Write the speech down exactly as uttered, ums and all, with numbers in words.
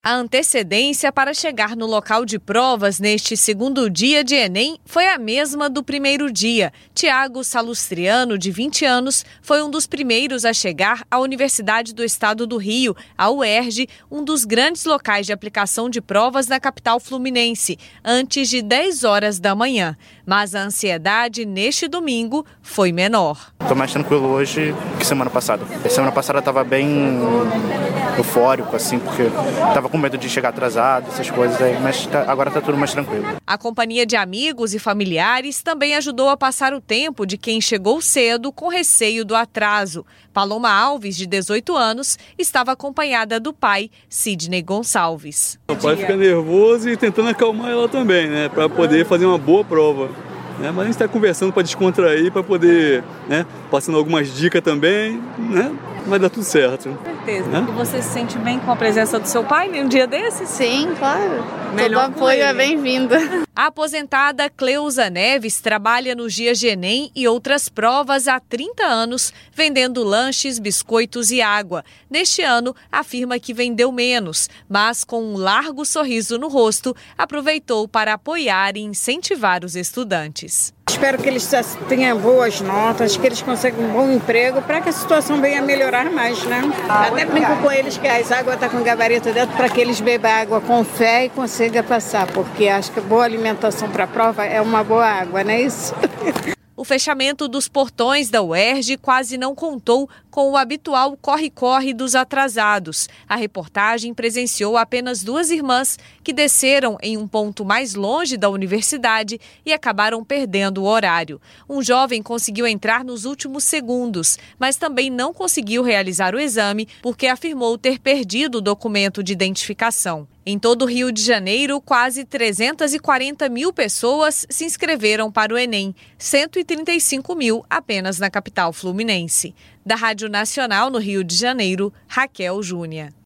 A antecedência para chegar no local de provas neste segundo dia de Enem foi a mesma do primeiro dia. Tiago Salustriano, de vinte anos, foi um dos primeiros a chegar à Universidade do Estado do Rio, a U E R J, um dos grandes locais de aplicação de provas na capital fluminense, antes de dez horas da manhã. Mas a ansiedade neste domingo foi menor. Estou mais tranquilo hoje que semana passada. A semana passada estava bem eufórico, assim, porque estava com medo de chegar atrasado, essas coisas aí, mas tá, agora está tudo mais tranquilo. A companhia de amigos e familiares também ajudou a passar o tempo de quem chegou cedo com receio do atraso. Paloma Alves, de dezoito anos, estava acompanhada do pai, Sidney Gonçalves. O pai fica nervoso e tentando acalmar ela também, né, para poder fazer uma boa prova. Né, mas a gente está conversando para descontrair, para poder, né, passando algumas dicas também, né, vai dar tudo certo. Com certeza. Né? E você se sente bem com a presença do seu pai em um dia desses? Sim, claro. Melhor Todo apoio é bem-vindo. A aposentada Cleusa Neves trabalha nos dias de Enem e outras provas há trinta anos, vendendo lanches, biscoitos e água. Neste ano, afirma que vendeu menos, mas com um largo sorriso no rosto, aproveitou para apoiar e incentivar os estudantes. Espero que eles tenham boas notas, que eles consigam um bom emprego para que a situação venha a melhorar mais, né? Até brinco com eles que as águas estão com gabarito dentro para que eles bebam água com fé e consigam passar, porque acho que boa alimentação para a prova é uma boa água, não é isso? O fechamento dos portões da U E R J quase não contou com o habitual corre-corre dos atrasados. A reportagem presenciou apenas duas irmãs que desceram em um ponto mais longe da universidade e acabaram perdendo o horário. Um jovem conseguiu entrar nos últimos segundos, mas também não conseguiu realizar o exame porque afirmou ter perdido o documento de identificação. Em todo o Rio de Janeiro, quase trezentas e quarenta mil pessoas se inscreveram para o Enem, cento e trinta e cinco mil apenas na capital fluminense. Da Rádio Nacional no Rio de Janeiro, Raquel Júnior.